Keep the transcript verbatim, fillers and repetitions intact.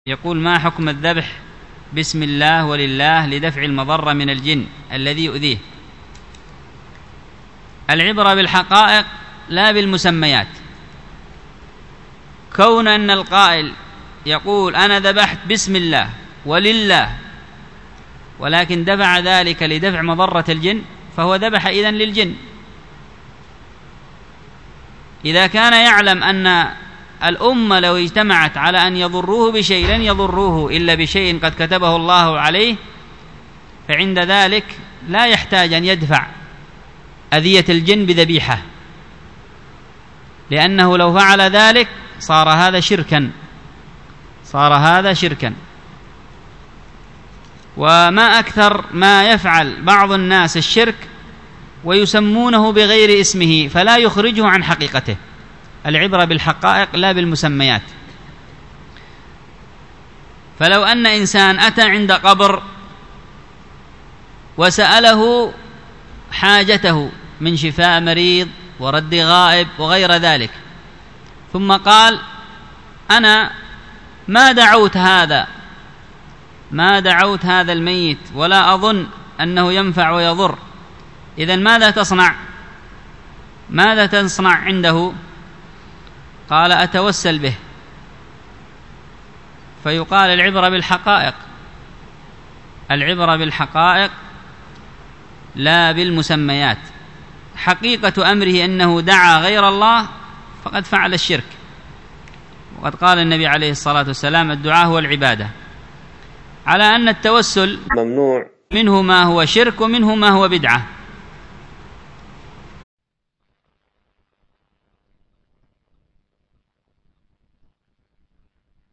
يقول: ما حكم الذبح بسم الله ولله لدفع المضرة من الجن الذي يؤذيه؟ العبرة بالحقائق لا بالمسميات. كون أن القائل يقول: أنا ذبحت بسم الله ولله، ولكن دفع ذلك لدفع مضرة الجن، فهو ذبح إذن للجن. إذا كان يعلم أن الأمة لو اجتمعت على أن يضروه بشيء لن يضروه إلا بشيء قد كتبه الله عليه، فعند ذلك لا يحتاج أن يدفع أذية الجن بذبيحة، لأنه لو فعل ذلك صار هذا شركا صار هذا شركا وما أكثر ما يفعل بعض الناس الشرك ويسمونه بغير اسمه فلا يخرجه عن حقيقته. العبرة بالحقائق لا بالمسميات. فلو أن إنسان أتى عند قبر وسأله حاجته من شفاء مريض ورد غائب وغير ذلك، ثم قال: أنا ما دعوت هذا ما دعوت هذا الميت ولا أظن أنه ينفع ويضر، إذن ماذا تصنع ماذا تصنع عنده؟ قال: أتوسل به. فيقال: العبرة بالحقائق العبرة بالحقائق لا بالمسميات. حقيقة أمره أنه دعا غير الله فقد فعل الشرك، وقد قال النبي عليه الصلاة والسلام: الدعاء هو العبادة، على أن التوسل ممنوع، منه ما هو شرك ومنه ما هو بدعة.